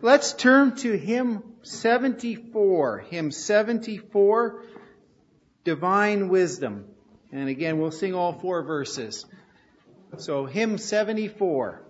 Let's turn to hymn 74. Hymn 74, Divine Wisdom. And again, we'll sing all 4 verses. So, hymn 74.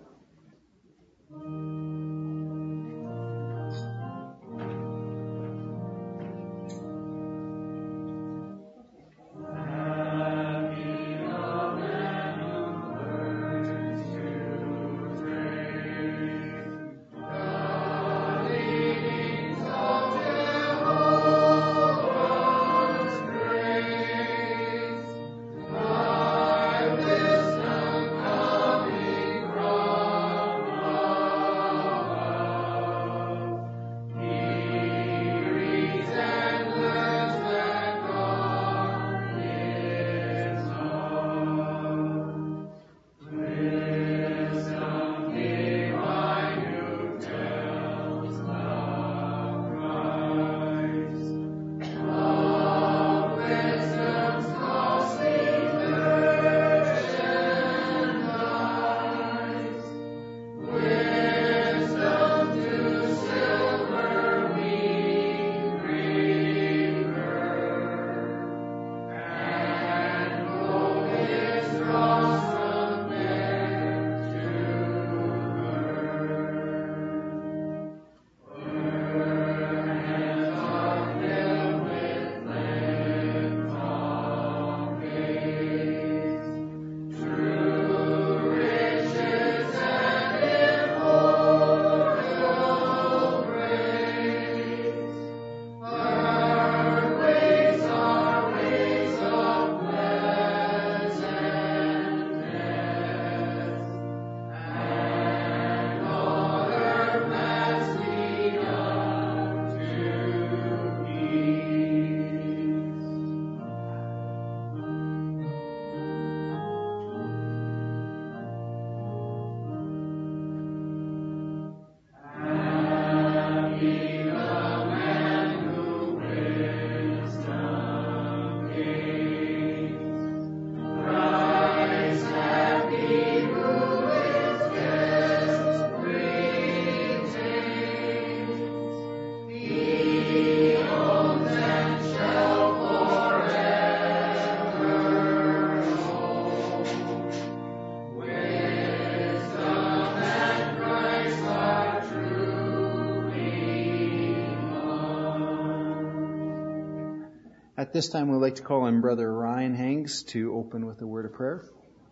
At this time, we'd like to call on Brother Ryan Hangs to open with a word of prayer.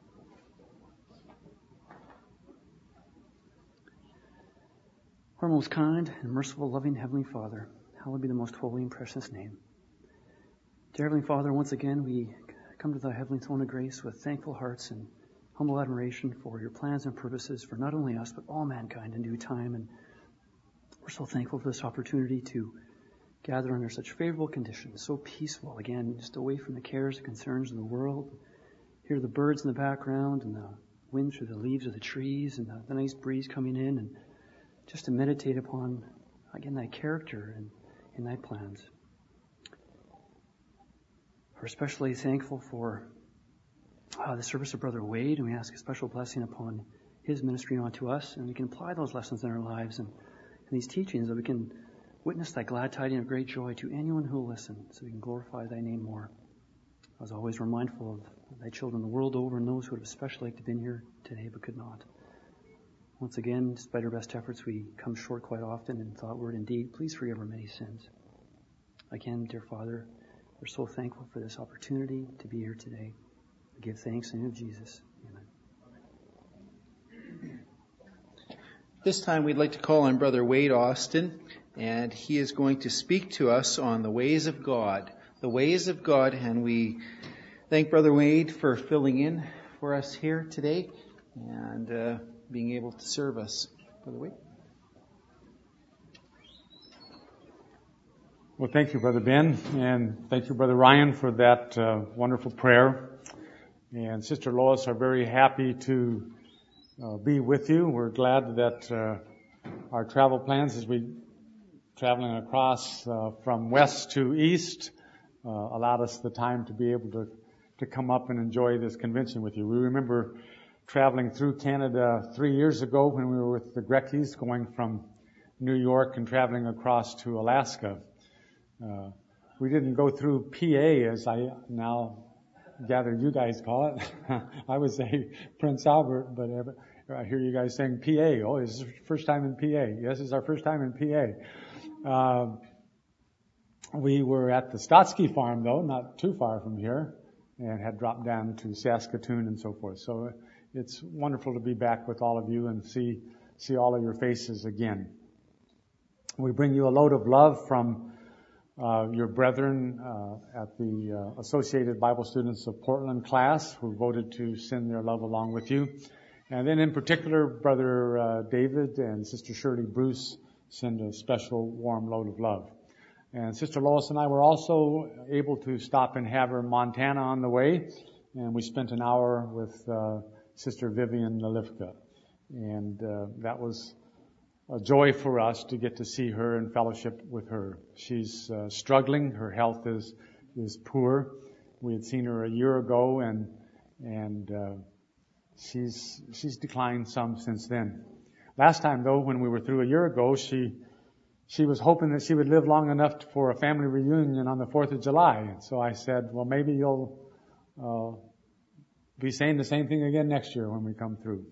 Our most kind and merciful, loving Heavenly Father, hallowed be the most holy and precious name. Dear Heavenly Father, once again we come to thy heavenly throne of grace with thankful hearts and humble admiration for your plans and purposes for not only us, but all mankind in due time. And we're so thankful for this opportunity to gather under such favorable conditions, so peaceful, again, just away from the cares and concerns of the world. Hear the birds in the background and the wind through the leaves of the trees and the nice breeze coming in, and just to meditate upon, again, thy character and thy plans. We're especially thankful for the service of Brother Wade, and we ask a special blessing upon his ministry onto us, and we can apply those lessons in our lives and these teachings, that we can witness thy glad tidings of great joy to anyone who will listen, so we can glorify thy name more. As always, we're mindful of thy children the world over and those who would have especially liked to have been here today but could not. Once again, despite our best efforts, we come short quite often in thought, word, and deed. Please forgive our many sins. Again, dear Father, we're so thankful for this opportunity to be here today. We give thanks in the name of Jesus. Amen. This time we'd like to call on Brother Wade Austin, and he is going to speak to us on the ways of God. The ways of God, and we thank Brother Wade for filling in for us here today and being able to serve us. Brother Wade. Well, thank you, Brother Ben, and thank you, Brother Ryan, for that wonderful prayer. And Sister Lois are very happy to be with you. We're glad that our travel plans, as we traveling across from west to east, allowed us the time to be able to come up and enjoy this convention with you. We remember traveling through Canada 3 years ago when we were with the Greckys, going from New York and traveling across to Alaska. We didn't go through PA, as I now gather you guys call it. I would say Prince Albert, but I hear you guys saying PA. Oh, is this your first time in PA? Yes, it's our first time in PA. We were at the Stotsky farm, though, not too far from here, and had dropped down to Saskatoon and so forth. So it's wonderful to be back with all of you and see all of your faces again. We bring you a load of love from your brethren at the Associated Bible Students of Portland class who voted to send their love along with you. And then in particular, Brother David and Sister Shirley Bruce send a special warm load of love. And Sister Lois and I were also able to stop in Havre, Montana on the way, and we spent an hour with Sister Vivian Nalivka. And that was a joy for us to get to see her and fellowship with her. She's struggling. Her health is poor. We had seen her a year ago, and she's declined some since then. Last time, though, when we were through a year ago, she was hoping that she would live long enough for a family reunion on the 4th of July. And so I said, well, maybe you'll be saying the same thing again next year when we come through.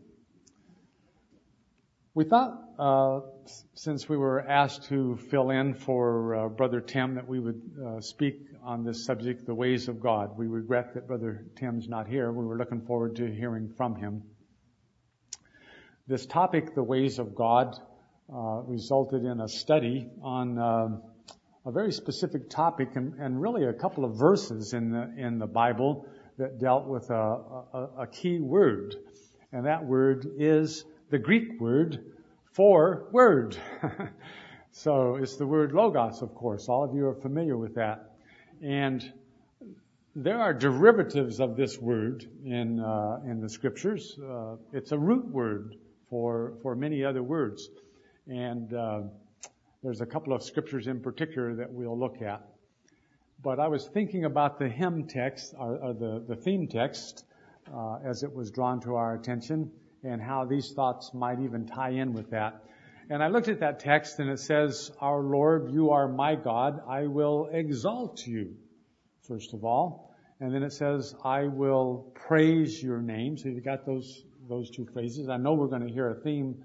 We thought, since we were asked to fill in for Brother Tim, that we would speak on this subject, the ways of God. We regret that Brother Tim's not here. We were looking forward to hearing from him. This topic, the ways of God, resulted in a study on a very specific topic and really a couple of verses in the Bible that dealt with a key word. And that word is the Greek word for word. So it's the word logos, of course. All of you are familiar with that. And there are derivatives of this word in the scriptures. It's a root word for many other words. And there's a couple of scriptures in particular that we'll look at. But I was thinking about the hymn text, or the theme text, as it was drawn to our attention, and how these thoughts might even tie in with that. And I looked at that text, and it says, "Our Lord, you are my God. I will exalt you," first of all. And then it says, "I will praise your name." So you got those two phrases. I know we're going to hear a theme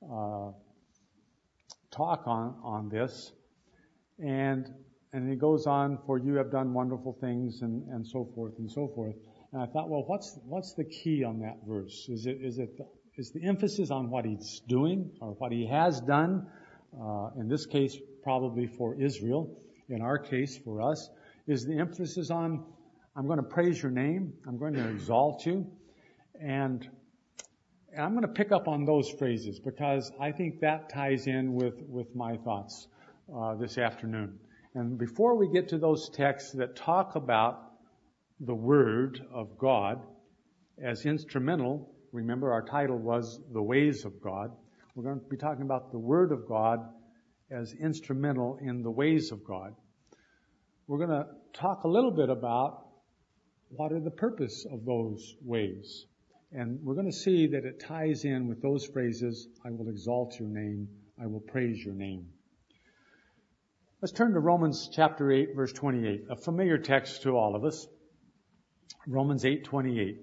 talk on this. And it goes on, "For you have done wonderful things," and so forth and so forth. And I thought, well, what's the key on that verse? Is the emphasis on what he's doing or what he has done? In this case, probably for Israel. In our case, for us, is the emphasis on, I'm going to praise your name, I'm going to exalt you, and I'm going to pick up on those phrases because I think that ties in with my thoughts this afternoon. And before we get to those texts that talk about the Word of God as instrumental, remember our title was The Ways of God. We're going to be talking about the Word of God as instrumental in the ways of God. We're going to talk a little bit about what are the purpose of those ways. And we're going to see that it ties in with those phrases, I will exalt your name, I will praise your name. Let's turn to Romans chapter 8, verse 28, a familiar text to all of us. Romans 8:28.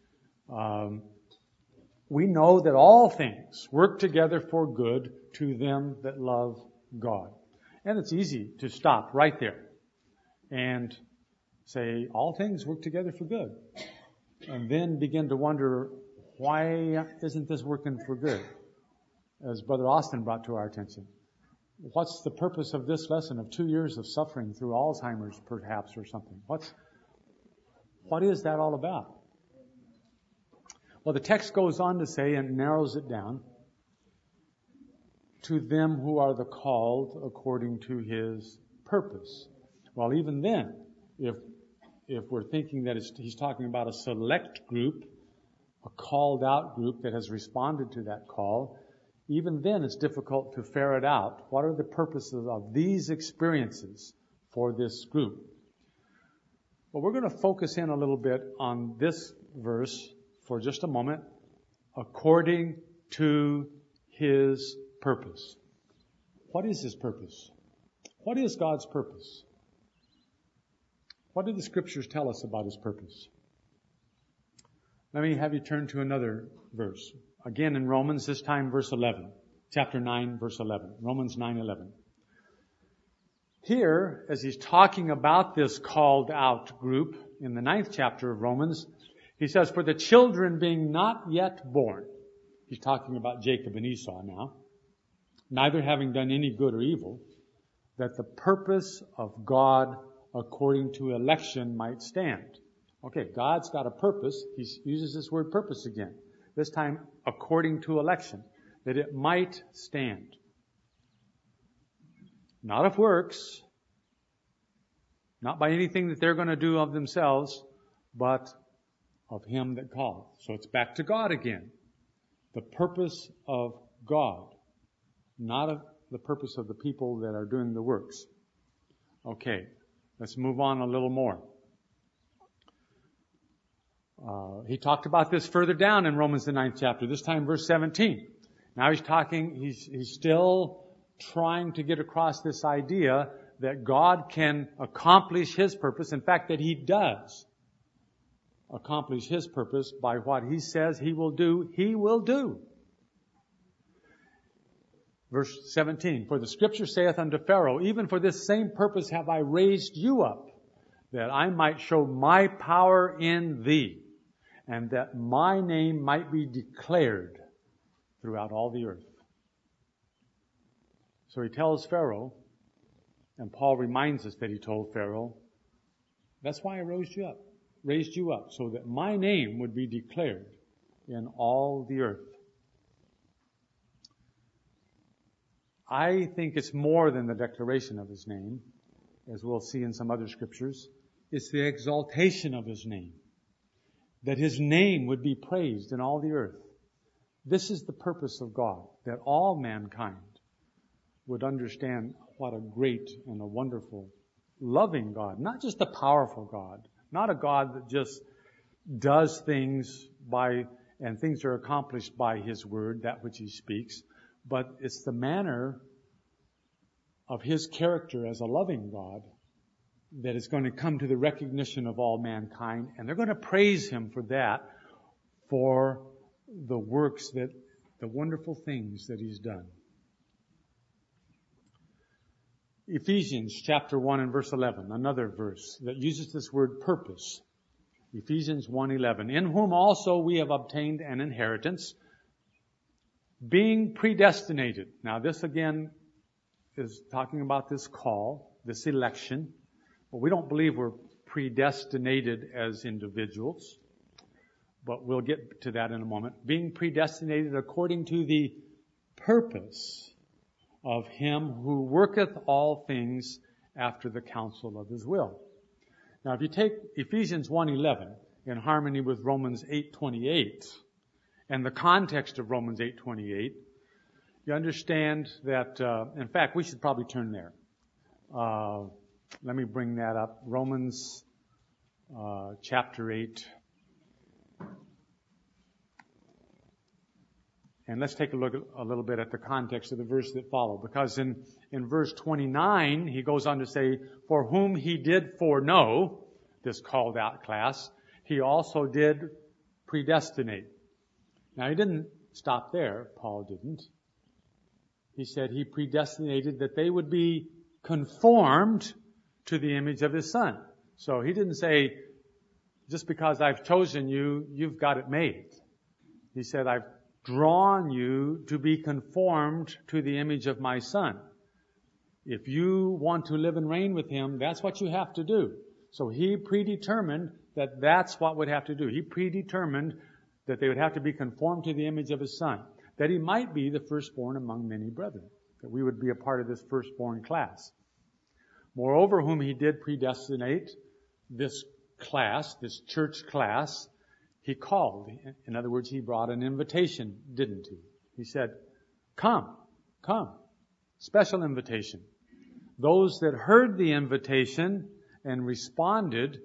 We know that all things work together for good to them that love God. And it's easy to stop right there and say, all things work together for good. And then begin to wonder, why isn't this working for good? As Brother Austin brought to our attention. What's the purpose of this lesson of 2 years of suffering through Alzheimer's, perhaps, or something? What is that all about? Well, the text goes on to say, and narrows it down, to them who are the called according to his purpose. Well, even then, if we're thinking that he's talking about a select group, a called out group that has responded to that call, even then it's difficult to ferret out what are the purposes of these experiences for this group. But we're going to focus in a little bit on this verse for just a moment, according to his purpose. What is His purpose? What is God's purpose? What do the Scriptures tell us about His purpose? Let me have you turn to another verse. Again in Romans, this time verse 11. Chapter 9, verse 11. Romans 9:11. Here, as he's talking about this called out group in the 9th chapter of Romans, he says, for the children being not yet born. He's talking about Jacob and Esau now. Neither having done any good or evil, that the purpose of God according to election might stand. Okay, God's got a purpose. He uses this word purpose again. This time, according to election, that it might stand. Not of works, not by anything that they're going to do of themselves, but of Him that called. So it's back to God again. The purpose of God, not of the purpose of the people that are doing the works. Okay, let's move on a little more. He talked about this further down in Romans the 9th chapter, this time verse 17. Now he's still trying to get across this idea that God can accomplish His purpose. In fact, that He does accomplish His purpose by what He says He will do, He will do. Verse 17, for the Scripture saith unto Pharaoh, even for this same purpose have I raised you up, that I might show my power in thee, and that my name might be declared throughout all the earth. So he tells Pharaoh, and Paul reminds us that he told Pharaoh, that's why I raised you up, so that my name would be declared in all the earth. I think it's more than the declaration of His name, as we'll see in some other scriptures. It's the exaltation of His name, that His name would be praised in all the earth. This is the purpose of God, that all mankind would understand what a great and a wonderful, loving God, not just a powerful God, not a God that just does things and things are accomplished by His word, that which He speaks, but it's the manner of His character as a loving God that is going to come to the recognition of all mankind, and they're going to praise Him for that, for the works the wonderful things that He's done. Ephesians chapter 1 and verse 11, another verse that uses this word purpose. Ephesians 1:11, in whom also we have obtained an inheritance, being predestinated. Now this again is talking about this call, this election. But we don't believe we're predestinated as individuals. But we'll get to that in a moment. Being predestinated according to the purpose of Him who worketh all things after the counsel of His will. Now if you take Ephesians 1:11 in harmony with Romans 8:28, and the context of Romans 8:28, you understand that, in fact, we should probably turn there. Let me bring that up. Romans chapter 8. And let's take a look a little bit at the context of the verse that follow. Because in verse 29, he goes on to say, for whom He did foreknow, this called out class, He also did predestinate. Now, He didn't stop there. Paul didn't. He said He predestinated that they would be conformed to the image of His Son. So He didn't say, just because I've chosen you, you've got it made. He said, I've drawn you to be conformed to the image of my Son. If you want to live and reign with Him, that's what you have to do. So He predetermined that that's what would have to do. He predetermined that they would have to be conformed to the image of His Son, that He might be the firstborn among many brethren, that we would be a part of this firstborn class. Moreover, whom He did predestinate, this class, this church class, He called. In other words, He brought an invitation, didn't He? He said, come. Special invitation. Those that heard the invitation and responded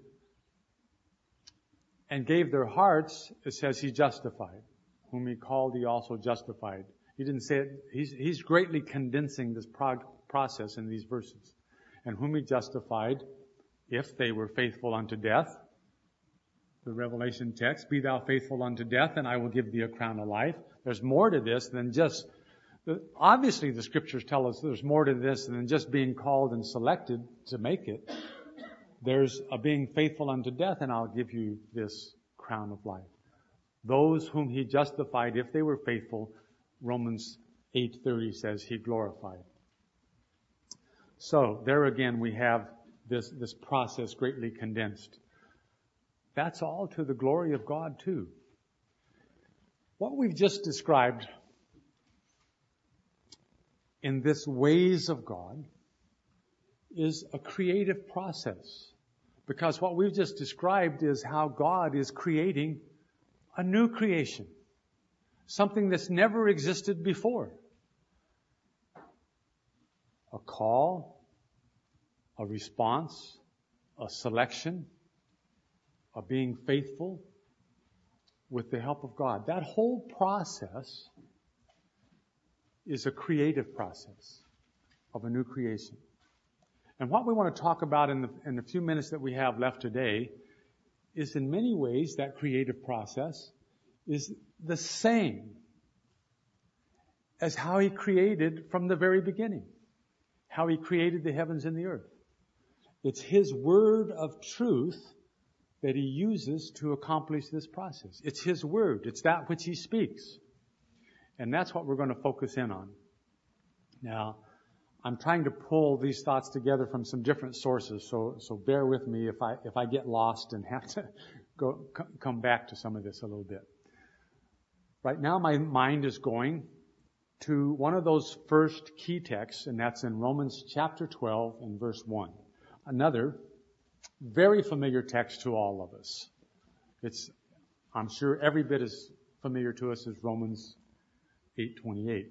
and gave their hearts, it says He justified. Whom He called, He also justified. He didn't say it. He's greatly condensing this process in these verses. And whom he justified, if they were faithful unto death, the Revelation text, be thou faithful unto death, and I will give thee a crown of life. There's more to this than just, obviously the scriptures tell us there's more to this than just being called and selected to make it. There's a being faithful unto death, and I'll give you this crown of life. Those whom he justified, if they were faithful, Romans 8:30 says he glorified. So there again we have this process greatly condensed. That's all to the glory of God too. What we've just described in this ways of God is a creative process. Because what we've just described is how God is creating a new creation. Something that's never existed before. A call, a response, a selection, a being faithful with the help of God. That whole process is a creative process of a new creation. And what we want to talk about in the few minutes that we have left today is in many ways that creative process is the same as how he created from the very beginning, how he created the heavens and the earth. It's his word of truth that he uses to accomplish this process. It's his word. It's that which he speaks. And that's what we're going to focus in on. Now, I'm trying to pull these thoughts together from some different sources, so bear with me if I get lost and have to come back to some of this a little bit. Right now, my mind is going to one of those first key texts, and that's in Romans chapter 12 and verse 1. Another very familiar text to all of us. I'm sure every bit as familiar to us as Romans 8:28.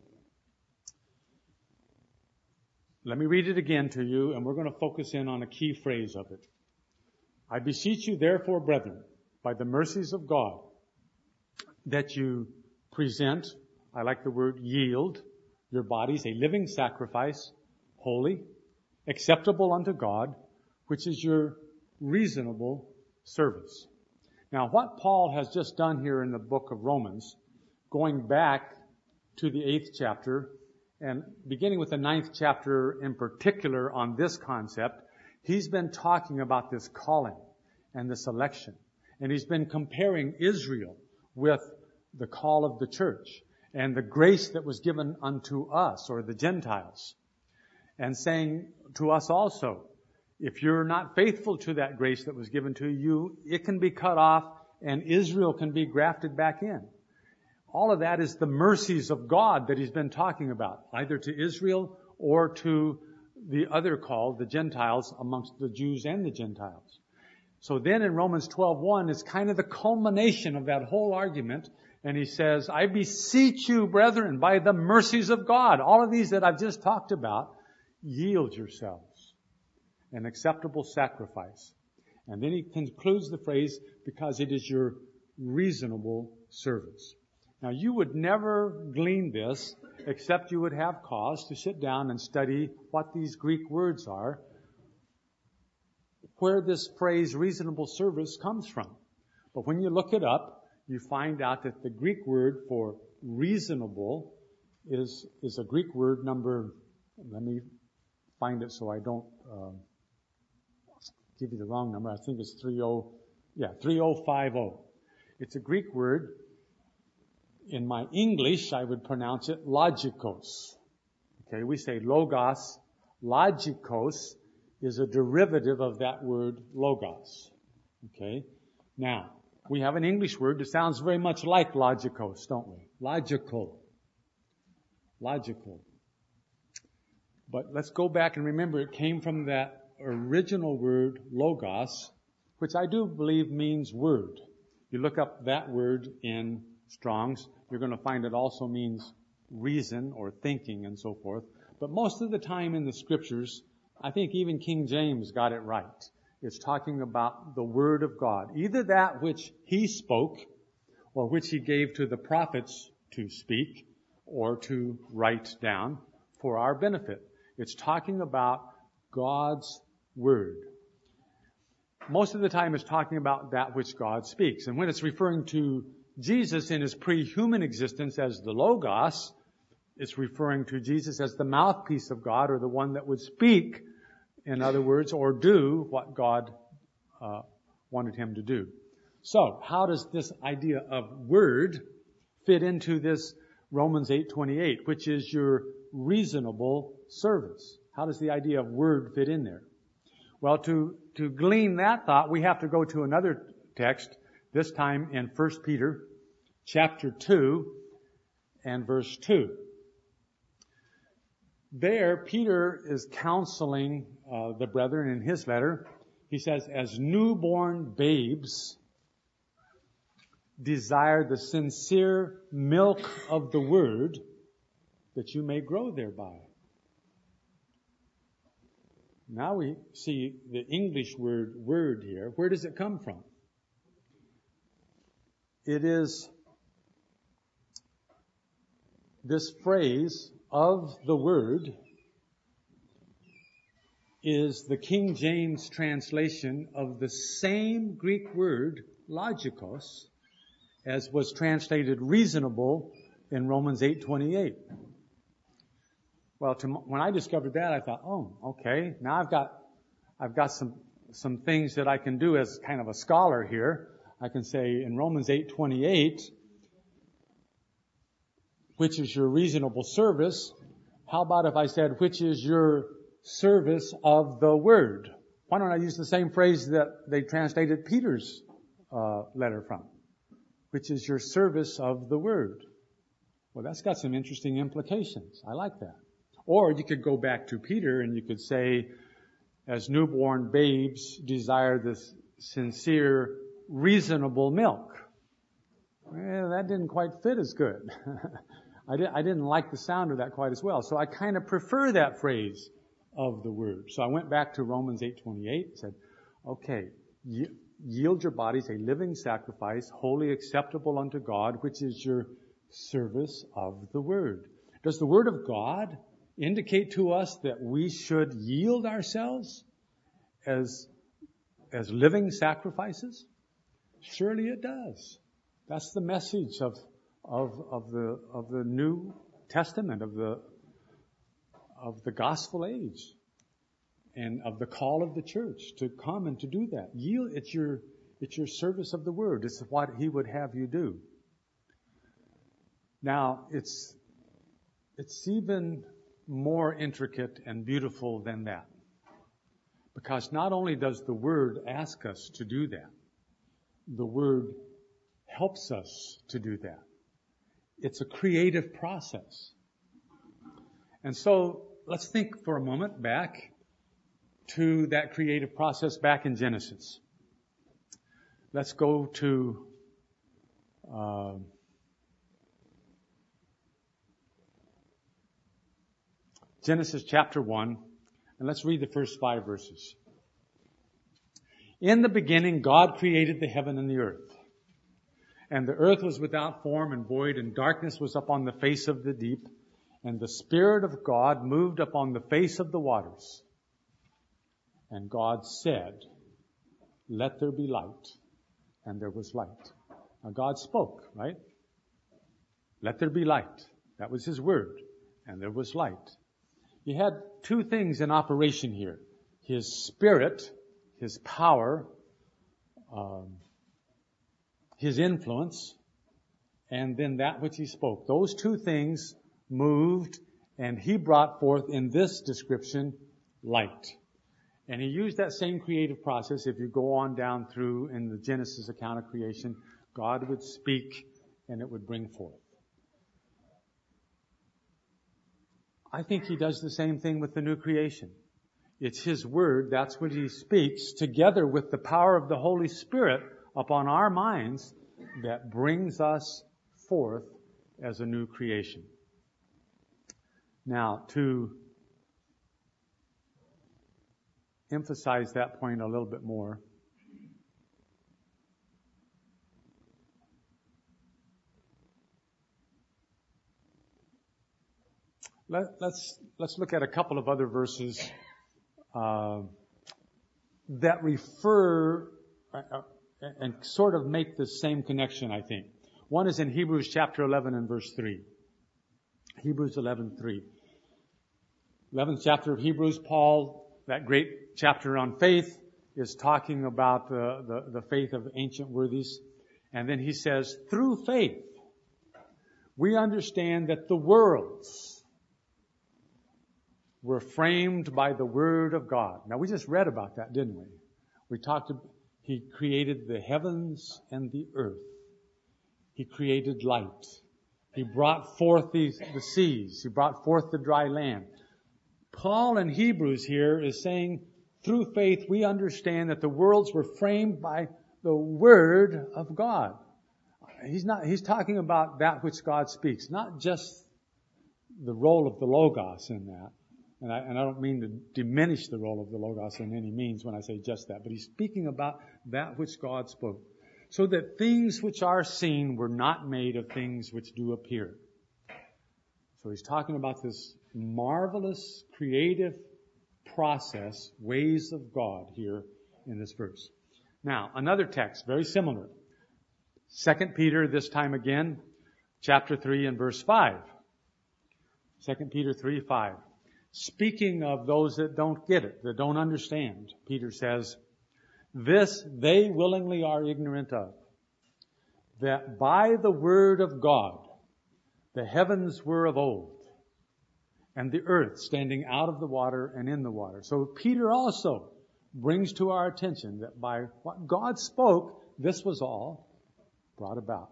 Let me read it again to you, and we're going to focus in on a key phrase of it. I beseech you, therefore, brethren, by the mercies of God, that you present, I like the word yield, your bodies a living sacrifice, holy, acceptable unto God, which is your reasonable service. Now, what Paul has just done here in the book of Romans, going back to the 8th chapter, and beginning with the 9th chapter in particular on this concept, he's been talking about this calling and this election. And he's been comparing Israel with the call of the church and the grace that was given unto us, or the Gentiles. And saying to us also, if you're not faithful to that grace that was given to you, it can be cut off and Israel can be grafted back in. All of that is the mercies of God that he's been talking about, either to Israel or to the other called, the Gentiles, amongst the Jews and the Gentiles. So then in Romans 12:1 is kind of the culmination of that whole argument. And he says, I beseech you, brethren, by the mercies of God, all of these that I've just talked about, yield yourselves an acceptable sacrifice. And then he concludes the phrase, because it is your reasonable service. Now, you would never glean this except you would have cause to sit down and study what these Greek words are, where this phrase reasonable service comes from. But when you look it up, you find out that the Greek word for reasonable is a Greek word number, let me find it so I don't give you the wrong number. I think it's 3050. It's a Greek word. In my English, I would pronounce it logikos. Okay, we say logos. Logikos is a derivative of that word logos. Okay, now, we have an English word that sounds very much like logikos, don't we? Logical. Logical. But let's go back and remember it came from that original word logos, which I do believe means word. You look up that word in Strong's, you're going to find it also means reason or thinking and so forth. But most of the time in the scriptures, I think even King James got it right. It's talking about the word of God, either that which he spoke or which he gave to the prophets to speak, or to write down for our benefit. It's talking about God's Word. Most of the time it's talking about that which God speaks. And when it's referring to Jesus in his pre-human existence as the Logos, it's referring to Jesus as the mouthpiece of God, or the one that would speak, in other words, or do what God wanted him to do. So, how does this idea of word fit into this Romans 8:28, which is your reasonable service? How does the idea of word fit in there? Well, to glean that thought, we have to go to another text, this time in 1 Peter chapter 2 and verse 2. There, Peter is counseling the brethren in his letter. He says, as newborn babes, desire the sincere milk of the word, that you may grow thereby. Now we see the English word here. Where does it come from? It is this phrase, of the word, is the King James translation of the same Greek word, logikos, as was translated reasonable in Romans 8:28. Well, when I discovered that, I thought, oh, okay, now I've got some things that I can do as kind of a scholar here. I can say in Romans 8:28, which is your reasonable service. How about if I said, which is your service of the word? Why don't I use the same phrase that they translated Peter's letter from? Which is your service of the word. Well, that's got some interesting implications. I like that. Or you could go back to Peter and you could say, as newborn babes desire this sincere, reasonable milk. Well, that didn't quite fit as good. I didn't like the sound of that quite as well. So I kind of prefer that phrase of the word. So I went back to Romans 8:28 and said, okay, yield your bodies a living sacrifice, wholly acceptable unto God, which is your service of the word. Does the word of God indicate to us that we should yield ourselves as living sacrifices? Surely it does. That's the message of the New Testament, of the gospel age, and of the call of the church to come and to do that. Yield. It's your service of the word. It's what he would have you do. Now, it's even more intricate and beautiful than that. Because not only does the word ask us to do that, the word helps us to do that. It's a creative process. And so let's think for a moment back to that creative process back in Genesis. Let's go to Genesis chapter 1, and let's read the first 5 verses. In the beginning, God created the heaven and the earth. And the earth was without form and void, and darkness was upon the face of the deep. And the Spirit of God moved upon the face of the waters. And God said, let there be light. And there was light. Now God spoke, right? Let there be light. That was his word. And there was light. He had 2 things in operation here. His Spirit, his power, his influence, and then that which he spoke. Those 2 things moved, and he brought forth in this description light. And he used that same creative process. If you go on down through in the Genesis account of creation, God would speak and it would bring forth. I think he does the same thing with the new creation. It's his word, that's what he speaks, together with the power of the Holy Spirit upon our minds, that brings us forth as a new creation. Now, to emphasize that point a little bit more, let's look at a couple of other verses that refer and sort of make the same connection, I think. One is in Hebrews chapter 11 and verse 3. Hebrews 11:3. 11th chapter of Hebrews, Paul, that great chapter on faith, is talking about the faith of ancient worthies. And then he says, through faith, we understand that the worlds were framed by the Word of God. Now, we just read about that, didn't we? He created the heavens and the earth. He created light. He brought forth the seas. He brought forth the dry land. Paul in Hebrews here is saying, through faith, we understand that the worlds were framed by the Word of God. He's talking about that which God speaks, not just the role of the Logos in that. And I don't mean to diminish the role of the Logos in any means when I say just that, but he's speaking about that which God spoke. So that things which are seen were not made of things which do appear. So he's talking about this marvelous creative process, ways of God here in this verse. Now, another text, very similar. 2 Peter, this time again, chapter 3 and verse 5. 2 Peter 3:5. Speaking of those that don't get it, that don't understand, Peter says, this they willingly are ignorant of, that by the word of God the heavens were of old, and the earth standing out of the water and in the water. So Peter also brings to our attention that by what God spoke, this was all brought about.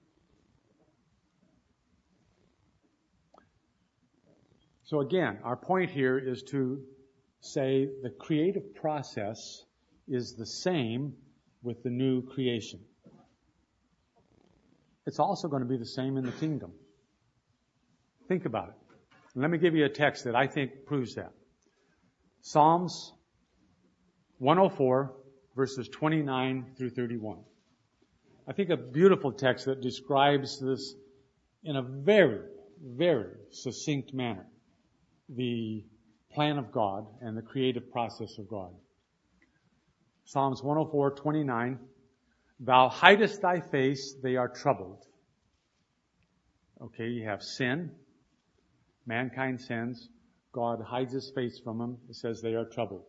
So again, our point here is to say the creative process is the same with the new creation. It's also going to be the same in the kingdom. Think about it. Let me give you a text that I think proves that. Psalms 104, verses 29 through 31. I think a beautiful text that describes this in a very, very succinct manner. The plan of God and the creative process of God. Psalms 104:29. Thou hidest thy face, they are troubled. Okay, you have sin. Mankind sins. God hides his face from them. It says they are troubled.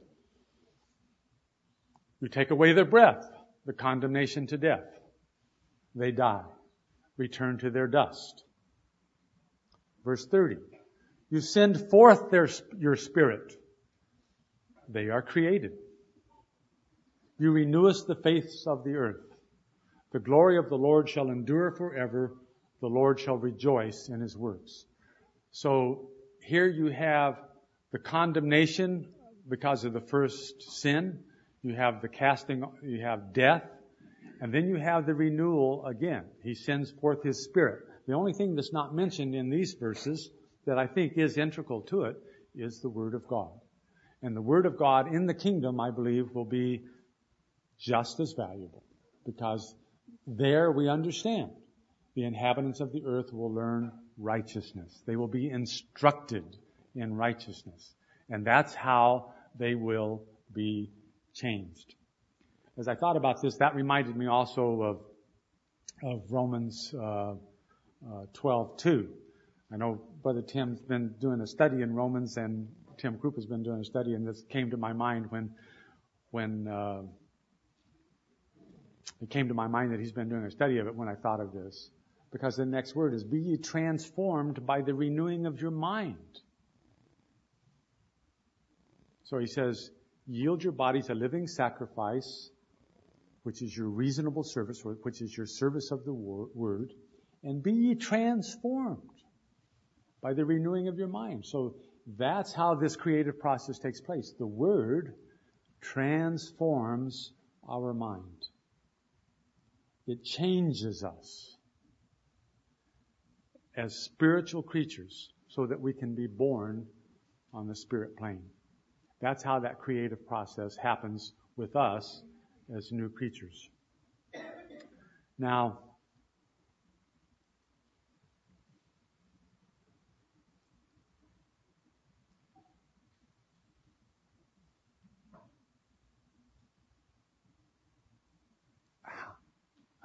You take away their breath, the condemnation to death. They die. Return to their dust. Verse 30. You send forth your spirit. They are created. You renewest the face of the earth. The glory of the Lord shall endure forever. The Lord shall rejoice in his works. So here you have the condemnation because of the first sin. You have the casting, you have death. And then you have the renewal again. He sends forth his spirit. The only thing that's not mentioned in these verses that I think is integral to it is the Word of God. And the Word of God in the kingdom, I believe, will be just as valuable. Because there we understand the inhabitants of the earth will learn righteousness. They will be instructed in righteousness. And that's how they will be changed. As I thought about this, that reminded me also of Romans 12:2. I know Brother Tim's been doing a study in Romans, and Tim Krupp has been doing a study, and this came to my mind when it came to my mind that he's been doing a study of it when I thought of this. Because the next word is, be ye transformed by the renewing of your mind. So he says, yield your bodies a living sacrifice, which is your reasonable service, which is your service of the word, and be ye transformed by the renewing of your mind. So that's how this creative process takes place. The Word transforms our mind. It changes us as spiritual creatures so that we can be born on the spirit plane. That's how that creative process happens with us as new creatures. Now,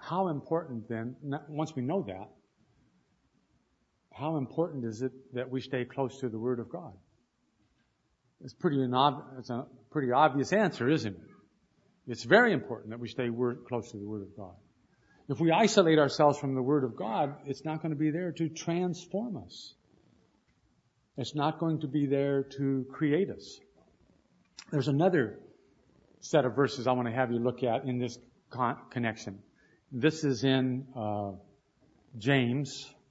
how important then, once we know that, how important is it that we stay close to the Word of God? It's a pretty obvious answer, isn't it? It's very important that we stay close to the Word of God. If we isolate ourselves from the Word of God, it's not going to be there to transform us. It's not going to be there to create us. There's another set of verses I want to have you look at in this connection. This is in James.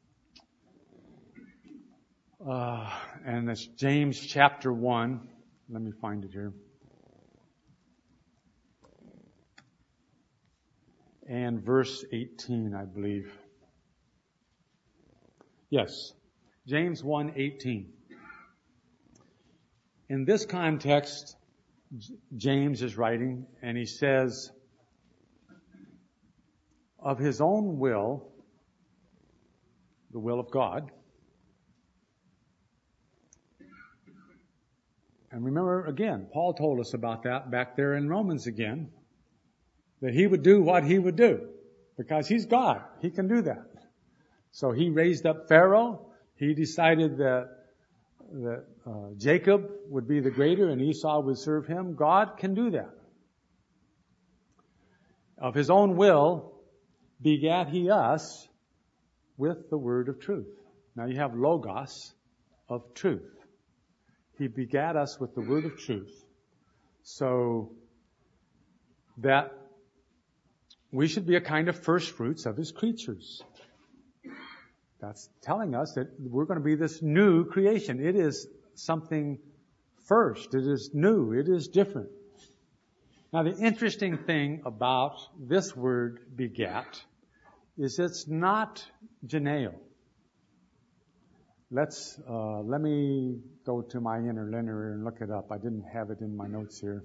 And it's James chapter 1. Let me find it here. And verse 18, I believe. Yes, James 1:18. In this context, James is writing, and he says, of his own will, the will of God. And remember, again, Paul told us about that back there in Romans again, that he would do what he would do, because he's God. He can do that. So he raised up Pharaoh. He decided that Jacob would be the greater and Esau would serve him. God can do that. Of his own will begat he us with the word of truth. Now you have logos of truth. He begat us with the word of truth. So that we should be a kind of first fruits of his creatures. That's telling us that we're going to be this new creation. It is something first. It is new. It is different. Now, the interesting thing about this word begat is it's not geneo. Let me go to my interlinear and look it up. I didn't have it in my notes here.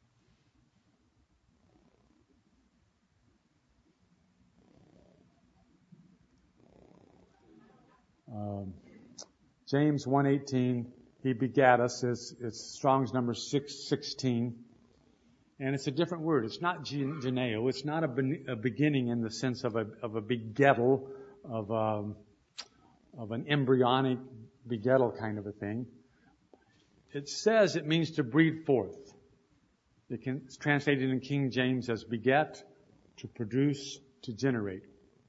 James 1:18, he begat us. It's Strong's number 616. And it's a different word. It's not geneo. It's not a beginning in the sense of a begettal, of an embryonic begettal kind of a thing. It says it means to breed forth. It's translated in King James as beget, to produce, to generate.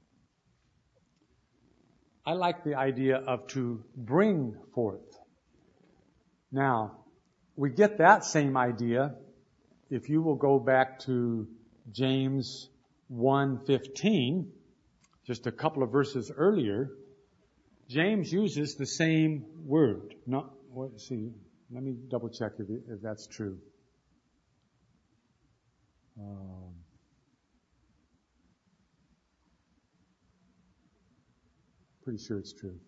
I like the idea of to bring forth. Now, we get that same idea if you will go back to James 1:15, just a couple of verses earlier. James uses the same word. Let me double check if that's true. Pretty sure it's true.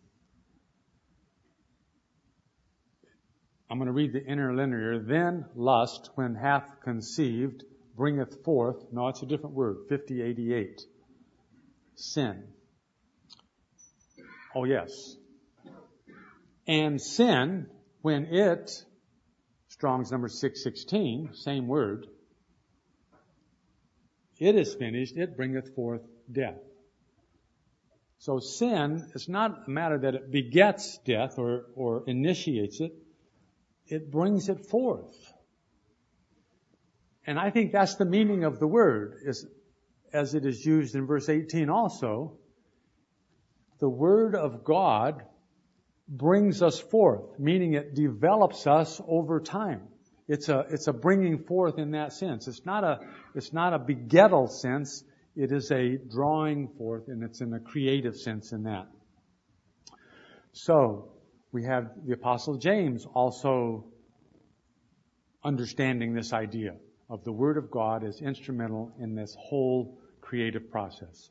I'm going to read the interlinear. Then lust, when hath conceived, bringeth forth. No, it's a different word. 5088. Sin. Oh, yes. And sin, when it, Strong's number 616, same word, it is finished, it bringeth forth death. So sin is not a matter that it begets death or initiates it. It brings it forth. And I think that's the meaning of the word, as it is used in verse 18 also. The word of God brings us forth, meaning it develops us over time. It's a bringing forth in that sense. It's not a begettal sense. It is a drawing forth, and it's in a creative sense in that. So, we have the Apostle James also understanding this idea of the Word of God as instrumental in this whole creative process.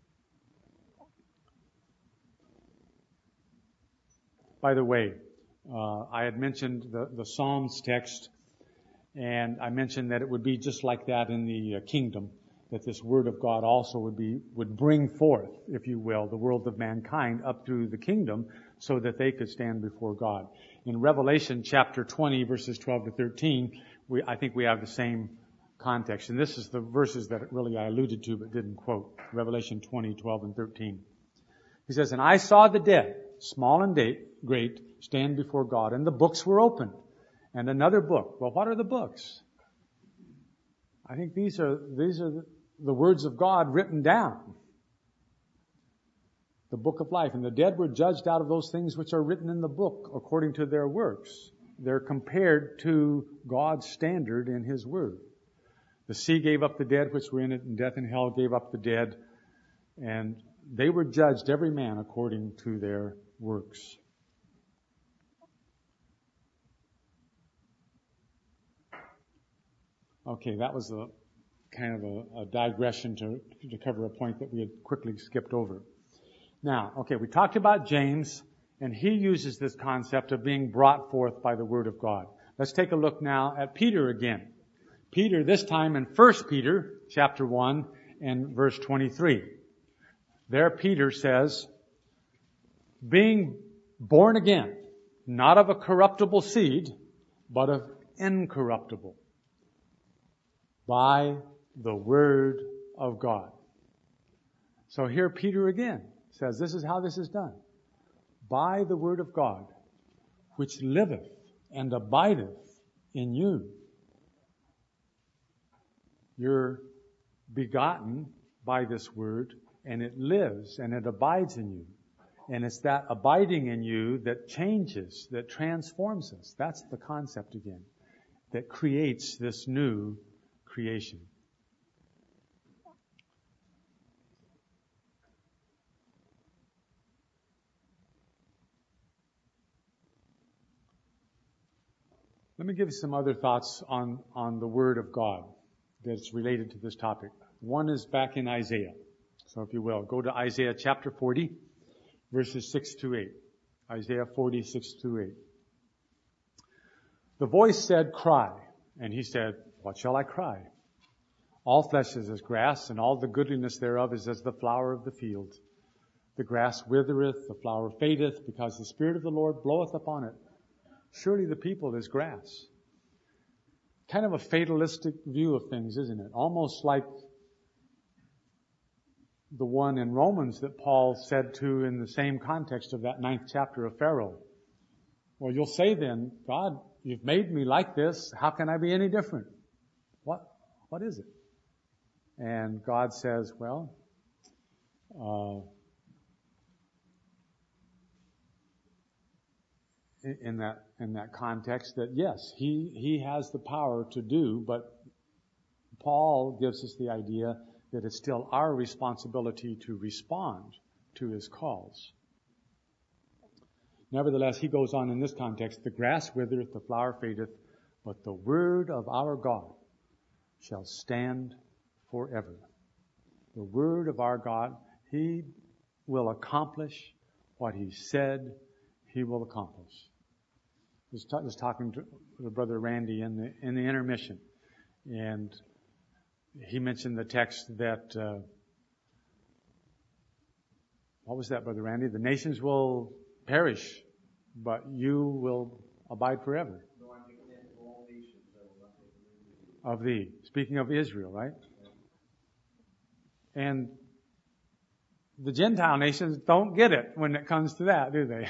By the way, I had mentioned the Psalms text, and I mentioned that it would be just like that in the kingdom, that this Word of God also would bring forth, if you will, the world of mankind up through the kingdom so that they could stand before God. In Revelation chapter 20, verses 12 to 13, I think we have the same context. And this is the verses that really I alluded to but didn't quote. Revelation 20, 12, and 13. He says, "And I saw the dead, small and great, stand before God, and the books were opened. And another book." Well, what are the books? I think these are the words of God written down. The book of life. And the dead were judged out of those things which are written in the book according to their works. They're compared to God's standard in His Word. The sea gave up the dead which were in it, and death and hell gave up the dead. And they were judged, every man according to their works. Okay, that was a kind of a digression to cover a point that we had quickly skipped over. Now, okay, we talked about James, and he uses this concept of being brought forth by the Word of God. Let's take a look now at Peter again. Peter, this time in 1 Peter chapter 1 and verse 23. There Peter says, "Being born again, not of a corruptible seed, but of incorruptible, by the Word of God." So here Peter again says, this is how this is done. By the Word of God, which liveth and abideth in you. You're begotten by this Word, and it lives and it abides in you. And it's that abiding in you that changes, that transforms us. That's the concept again, that creates this new creation. Let me give you some other thoughts on the Word of God that's related to this topic. One is back in Isaiah. So if you will, go to Isaiah chapter 40, verses 6 to 8. Isaiah 40, 6 to 8. "The voice said, 'Cry.' And he said, 'What shall I cry? All flesh is as grass, and all the goodliness thereof is as the flower of the field. The grass withereth, the flower fadeth, because the Spirit of the Lord bloweth upon it. Surely the people is grass.'" Kind of a fatalistic view of things, isn't it? Almost like the one in Romans that Paul said to in the same context of that 9th chapter of Pharaoh. Well, you'll say then, "God, you've made me like this. How can I be any different? What is it?" And God says, well, in that context, that yes, He has the power to do, but Paul gives us the idea that it's still our responsibility to respond to His calls. Nevertheless, he goes on in this context, "The grass withereth, the flower fadeth, but the word of our God shall stand forever." The word of our God, He will accomplish what He said He will accomplish. I was talking to Brother Randy in the intermission, and he mentioned the text that, what was that, Brother Randy? "The nations will perish, but you will abide forever." "No, I make an end to all nations, I will not make an end of thee." Speaking of Israel, right? And the Gentile nations don't get it when it comes to that, do they?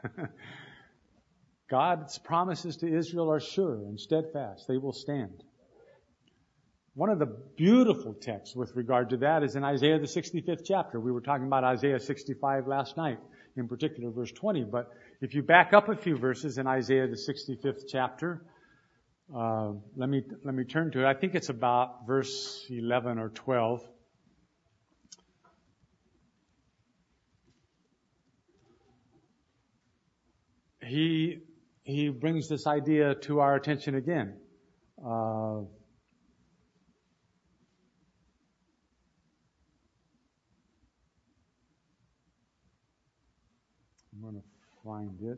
God's promises to Israel are sure and steadfast. They will stand. One of the beautiful texts with regard to that is in Isaiah the 65th chapter. We were talking about Isaiah 65 last night, in particular verse 20. But if you back up a few verses in Isaiah the 65th chapter, let me turn to it. I think it's about verse 11 or 12. He brings this idea to our attention again. I'm going to find it.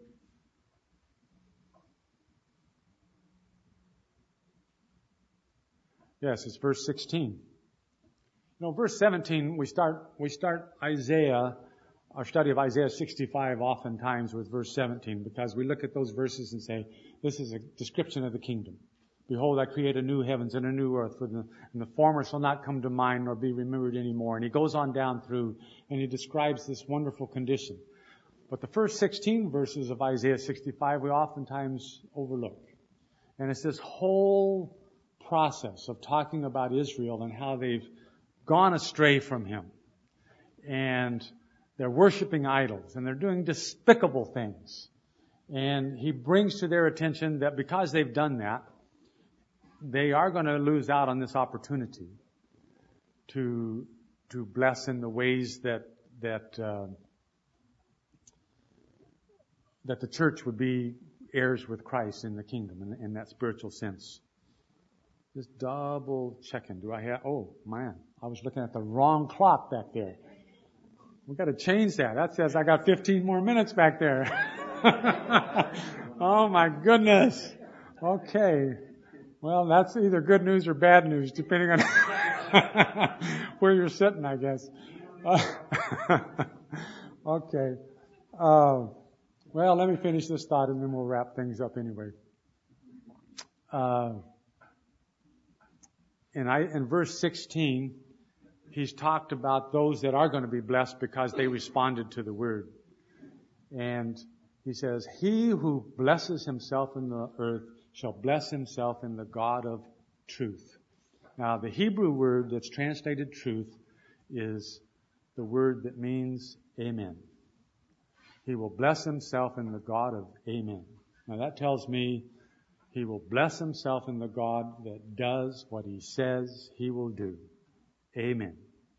Yes, it's verse 16. Verse 17, we start Isaiah, our study of Isaiah 65 oftentimes with verse 17, because we look at those verses and say, this is a description of the kingdom. Behold, I create a new heavens and a new earth, and the former shall not come to mind nor be remembered anymore. And he goes on down through, and he describes this wonderful condition. But the first 16 verses of Isaiah 65 we oftentimes overlook. And it's this whole process of talking about Israel and how they've gone astray from him. And they're worshiping idols, and they're doing despicable things. And he brings to their attention that because they've done that, they are going to lose out on this opportunity to bless in the ways that the church would be heirs with Christ in the kingdom in that spiritual sense. Just double checking. Do I have? Oh man, I was looking at the wrong clock back there. We've got to change that. That says I got 15 more minutes back there. Oh my goodness. Okay. Well, that's either good news or bad news, depending on where you're sitting, I guess. Okay. Well, let me finish this thought and then we'll wrap things up anyway. In verse 16, he's talked about those that are going to be blessed because they responded to the word. And he says, he who blesses himself in the earth shall bless himself in the God of truth. Now, the Hebrew word that's translated truth is the word that means amen. He will bless himself in the God of amen. Now, that tells me he will bless himself in the God that does what he says he will do. Amen.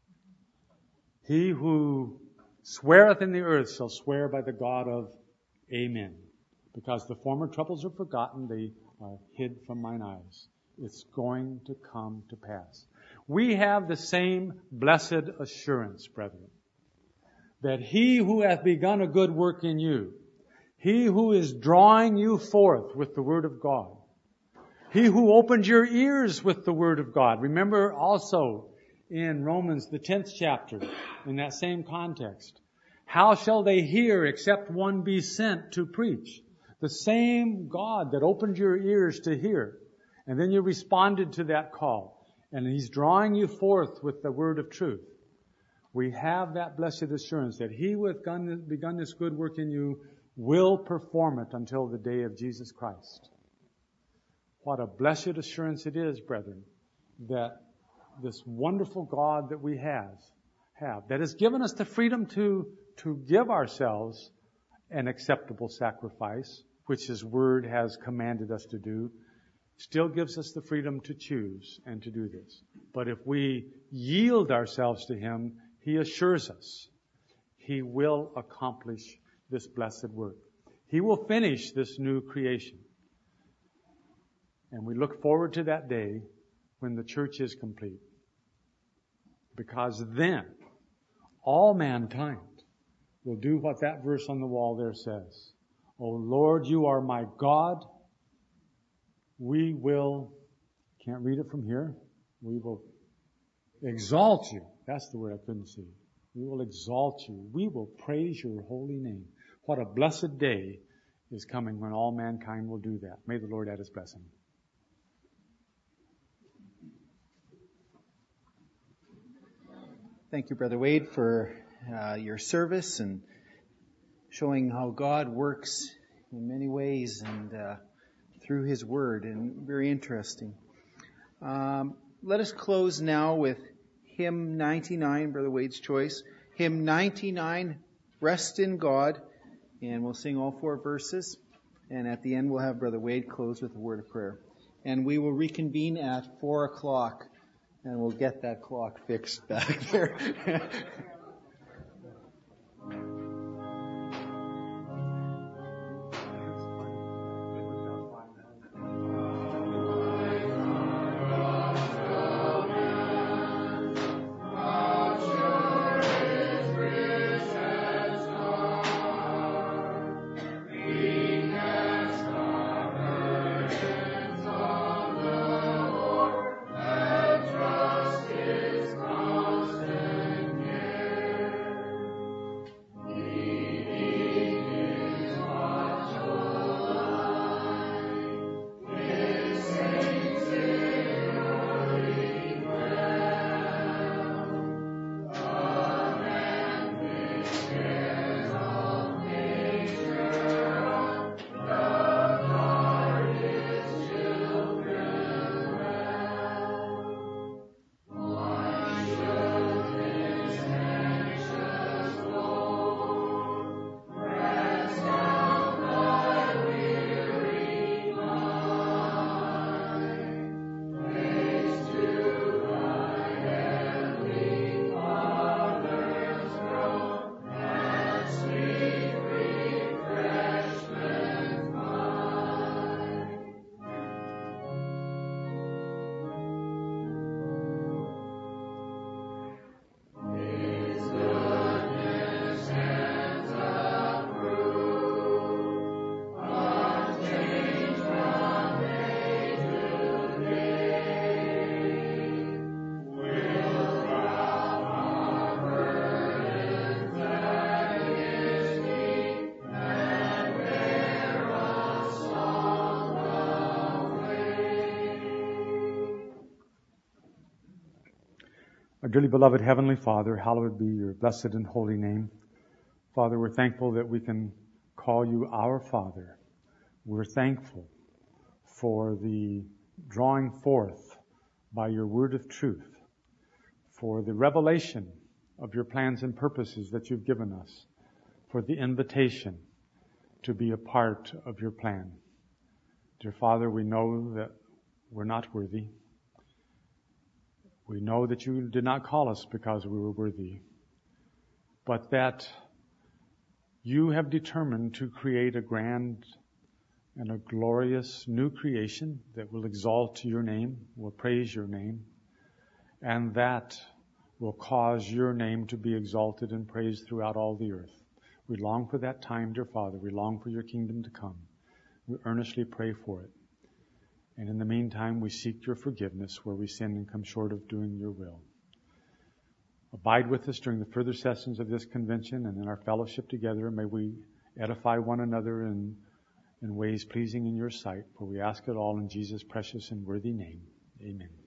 He who sweareth in the earth shall swear by the God of amen. Because the former troubles are forgotten, they are hid from mine eyes. It's going to come to pass. We have the same blessed assurance, brethren, that he who hath begun a good work in you, he who is drawing you forth with the word of God, he who opened your ears with the word of God. Remember also in Romans, the 10th chapter, in that same context, how shall they hear except one be sent to preach? The same God that opened your ears to hear. And then you responded to that call. And he's drawing you forth with the word of truth. We have that blessed assurance that he who hath begun this good work in you will perform it until the day of Jesus Christ. What a blessed assurance it is, brethren, that this wonderful God that we have, that has given us the freedom to give ourselves an acceptable sacrifice, which his word has commanded us to do, still gives us the freedom to choose and to do this. But if we yield ourselves to him, he assures us he will accomplish this blessed work. He will finish this new creation. And we look forward to that day when the church is complete. Because then all mankind will do what that verse on the wall there says. O Lord, you are my God. We will, can't read it from here, we will exalt you. That's the word I couldn't see. We will exalt you. We will praise your holy name. What a blessed day is coming when all mankind will do that. May the Lord add his blessing. Thank you, Brother Wade, for your service and showing how God works in many ways and through his word, and very interesting. Let us close now with hymn 99, Brother Wade's choice. Hymn 99, Rest in God, and we'll sing all 4 verses, and at the end we'll have Brother Wade close with a word of prayer. And we will reconvene at 4 o'clock, and we'll get that clock fixed back there. Our dearly beloved Heavenly Father, hallowed be your blessed and holy name. Father, we're thankful that we can call you our Father. We're thankful for the drawing forth by your word of truth, for the revelation of your plans and purposes that you've given us, for the invitation to be a part of your plan. Dear Father, we know that we're not worthy. We know that you did not call us because we were worthy, but that you have determined to create a grand and a glorious new creation that will exalt your name, will praise your name, and that will cause your name to be exalted and praised throughout all the earth. We long for that time, dear Father. We long for your kingdom to come. We earnestly pray for it. And in the meantime, we seek your forgiveness where we sin and come short of doing your will. Abide with us during the further sessions of this convention and in our fellowship together. May we edify one another in ways pleasing in your sight. For we ask it all in Jesus' precious and worthy name. Amen.